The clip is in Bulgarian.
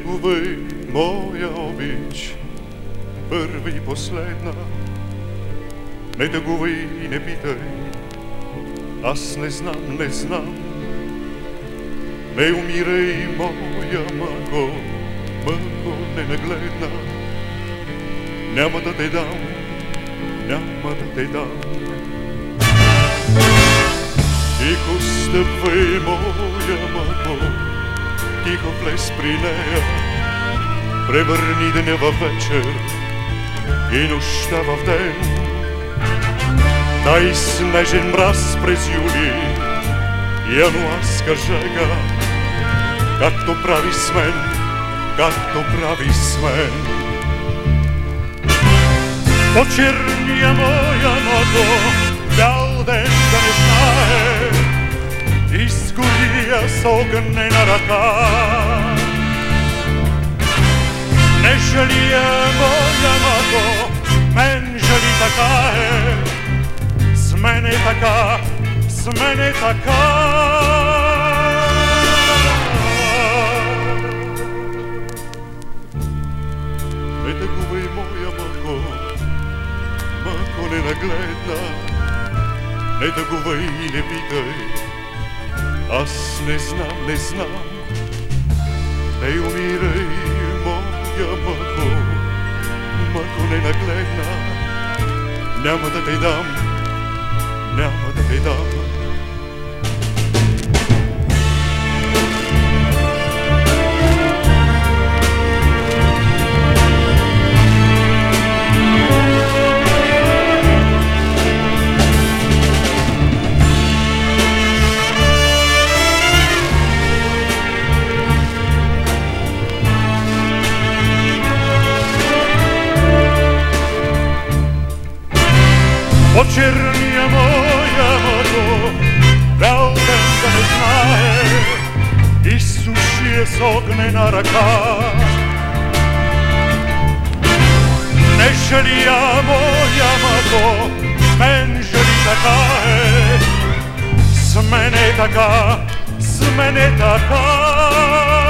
гувай моя обич, първа и последна. Не тъгувай и не питай, аз не знам, не знам. Не умирай, моя мако, мако ненагледна. Няма да те дам, няма да те дам. Тихо стъпвай, моя мако, тихо влез при нея. Превърни деня във вечер и нощта в ден. Дай снежен мраз през юли, януарска жега, както прави с мен, както прави с мен. Почерния моя мако, бял ден да не знае, изгоря с огнена ръка. Не жалия моя мако, мен жали така е. С мене така, с мене така. Не тъгувай, моя мако, мако ненагледна. Не тъгувай и не питай, аз не знам, не знам. Не умирай, моя мако, мако ненагледна. Няма да те дам, няма да те дам. Почерния моя мако, бял ден да не знае, изсуши с огнена ръка. Не жалия моя мако, мен жали така е. С мене така, с мене така.